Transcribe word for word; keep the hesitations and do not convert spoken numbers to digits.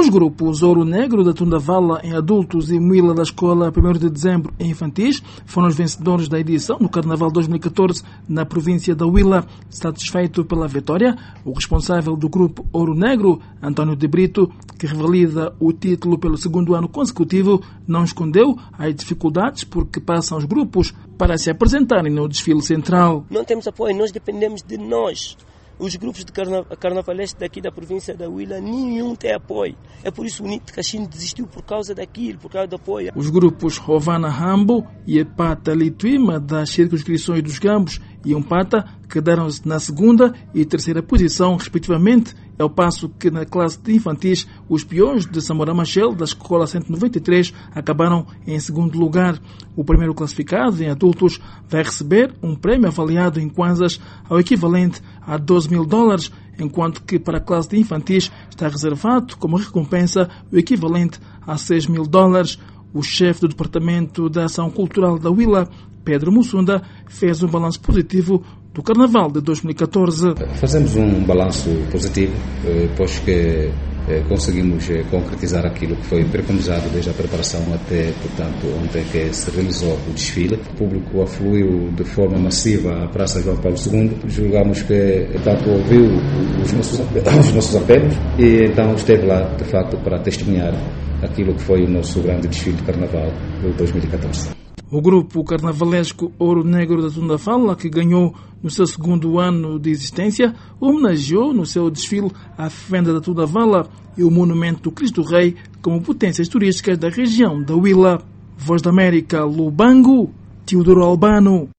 Os grupos Ouro Negro da Tundavala em adultos e Muila da Escola primeiro de Dezembro em infantis foram os vencedores da edição no Carnaval dois mil e catorze na província da Huila. Satisfeito pela vitória, o responsável do grupo Ouro Negro, António de Brito, que revalida o título pelo segundo ano consecutivo, não escondeu as dificuldades porque passam os grupos para se apresentarem no desfile central. Não temos apoio, nós dependemos de nós. Os grupos de carna carnavalescos daqui da província da Huila, nenhum tem apoio. É por isso que o Unite Caxinho desistiu por causa daquilo, por causa do apoio. Os grupos Rovana Rambo e Epata Lituima das circunscrições dos Gambos e Umpata quedaram-se na segunda e terceira posição, respectivamente, ao passo que na classe de infantis os peões de Samora Machel, da Escola cento e noventa e três, acabaram em segundo lugar. O primeiro classificado em adultos vai receber um prémio avaliado em kwanzas ao equivalente a doze mil dólares, enquanto que para a classe de infantis está reservado como recompensa o equivalente a seis mil dólares. O chefe do Departamento da Ação Cultural da Huila, Pedro Mussunda, fez um balanço positivo do Carnaval de dois mil e catorze. Fazemos um balanço positivo, pois que conseguimos concretizar aquilo que foi preconizado desde a preparação até, portanto, ontem que se realizou o desfile. O público afluiu de forma massiva à Praça João Paulo segundo. Julgamos que, portanto, ouviu os nossos, os nossos apelos e então esteve lá, de facto, para testemunhar aquilo que foi o nosso grande desfile de Carnaval de dois mil e catorze. O grupo carnavalesco Ouro Negro da Tundavala, que ganhou no seu segundo ano de existência, homenageou no seu desfile a Fenda da Tundavala e o Monumento do Cristo Rei como potências turísticas da região da Huila. Voz da América, Lubango, Teodoro Albano.